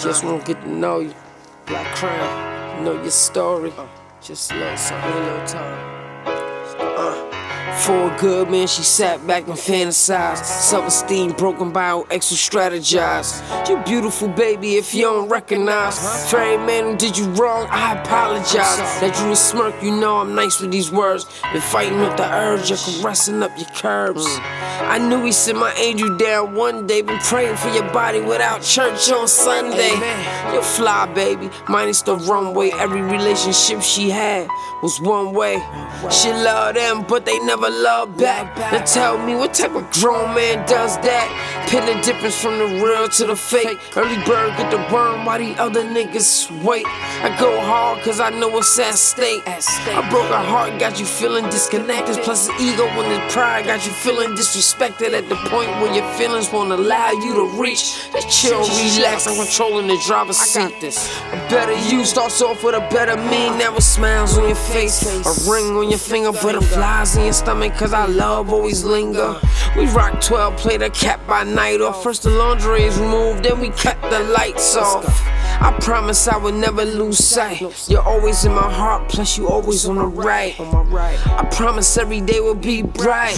Just wanna get to know you. Black Crown, know your story. Just a little something, a little time. For a good man, she sat back and fantasized. Self-esteem broken by how ex who strategized. You beautiful, baby, if you don't recognize. For every man who did you wrong, I apologize. That you a smirk, you know I'm nice with these words. Been fighting with the urge of caressing up your curves. I knew he sent my angel down one day. Been praying for your body without church on Sunday. You're fly, baby, minus the runway. Every relationship she had was one way. She loved them, but they never love back. Now tell me, what type of grown man does that? Pin the difference from the real to the fake. Early bird get the worm while the other niggas wait. I go hard cause I know what's at stake. I broke her heart, got you feeling disconnected. Plus the ego and the pride got you feeling disrespected. At the point where your feelings won't allow you to reach. Just chill, relax, I'm controlling the driver's seat. I got this. A better you starts off with a better me. Never smiles on your face, a ring on your finger, butterflies in your stomach, cause our love always linger. We rock 12, play the cat by night off. First the laundry is removed, then we cut the lights off. I promise I would never lose sight. You're always in my heart, plus you always on the right. I promise every day will be bright.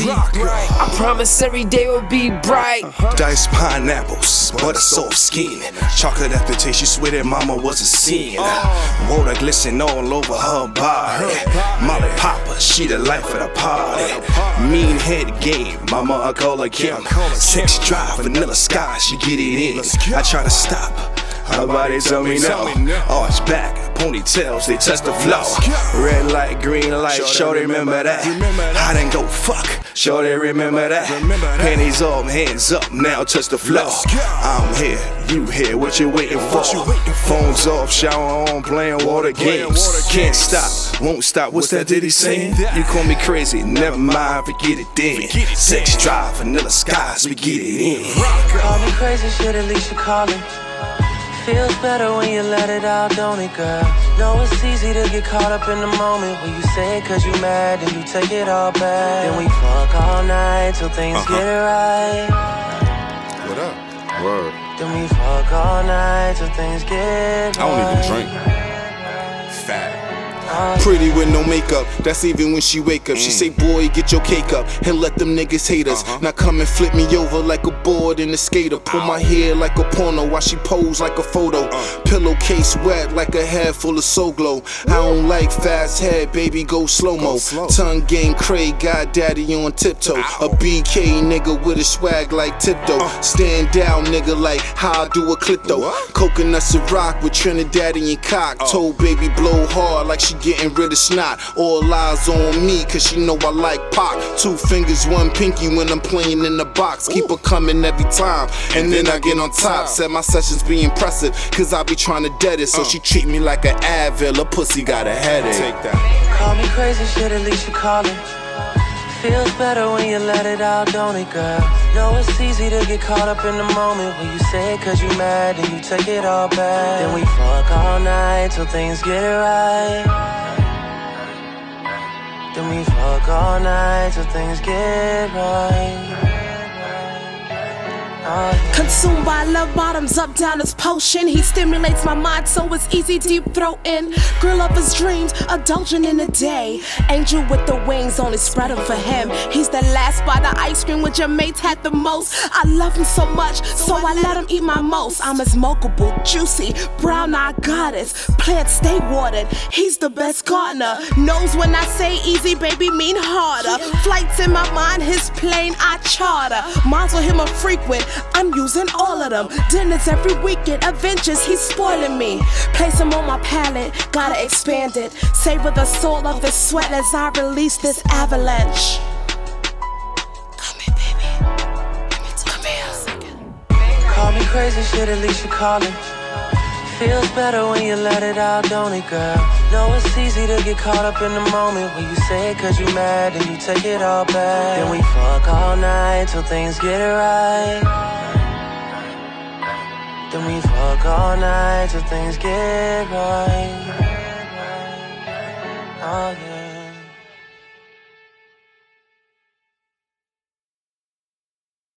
I promise every day will be bright. Diced pineapples, butter soft skin, chocolate aftertaste, you swear that mama wasn't seeing. Water glisten all over her body. Molly Popper, she the life of the party. Mean head game, mama I call her Kim. Sex drive, vanilla sky, she get it in. I try to stop, her body tell me no. Arch back, ponytails, they touch the floor. Red light, green light, sure they remember that. I didn't go fuck, sure they remember that. Panties off, hands up, now touch the floor. I'm here, you here, what you waiting for? Phones off, shower on, playing water games. Can't stop, won't stop, what's that Diddy saying? You call me crazy, never mind, forget it then. Sex drive, vanilla skies, we get it in. Call me crazy, shit, at least you call it. Feels better when you let it out, don't it, girl? Know it's easy to get caught up in the moment when you say it cause you mad and you take it all back. Then we fuck all night till things get it right. What up? Word. Then we fuck all night till things get right. I don't even drink. Fat. Pretty with no makeup, that's even when she wake up. She say, boy, get your cake up and let them niggas hate us. Now come and flip me over like a board in a skater. Pull my hair like a porno while she pose like a photo. Pillowcase wet like a head full of soul glow. I don't like fast head, baby, go slow-mo. Tongue game Craig, got daddy on tiptoe. A BK nigga with a swag like tiptoe. Stand down nigga like how I do a clip though. Coconuts and rock with Trinidadian cock. Told baby blow hard like she getting rid of snot. All eyes on me cause she know I like Pac. 2 fingers, 1 pinky when I'm playing in the box. Keep her coming every time and then I get on top. Said my sessions be impressive cause I be trying to dead it. So she treat me like an Advil, a pussy got a headache. Take that. Call me crazy, shit, at least you call it. Feels better when you let it out, don't it, girl? Know it's easy to get caught up in the moment when you say it cause you mad and you take it all back. Then we fuck all night till things get it right. Then we fuck all night till things get right. Consumed by love, bottoms up, down his potion. He stimulates my mind so it's easy deep throating. Girl of his dreams, indulging in the day. Angel with the wings only spreading for him. He's the last by the ice cream which your mates had the most. I love him so much, so I let him eat my most. I'm his mockable, juicy, brown-eyed goddess. Plant stay watered, he's the best gardener. Knows when I say easy, baby, mean harder. Flights in my mind, his plane I charter. Miles with him are frequent, I'm using all of them. Dinners every weekend, adventures, he's spoiling me. Place him on my palate, gotta expand it. Savor the soul of his sweat as I release this avalanche. Come here, baby. Come here a second. Call me crazy, shit, at least you call it. Feels better when you let it out, don't it, girl? Know it's easy to get caught up in the moment when you say it cause you mad and you take it all back. Then we fuck all night till things get it right. Then we fuck all night till things get right. Oh yeah.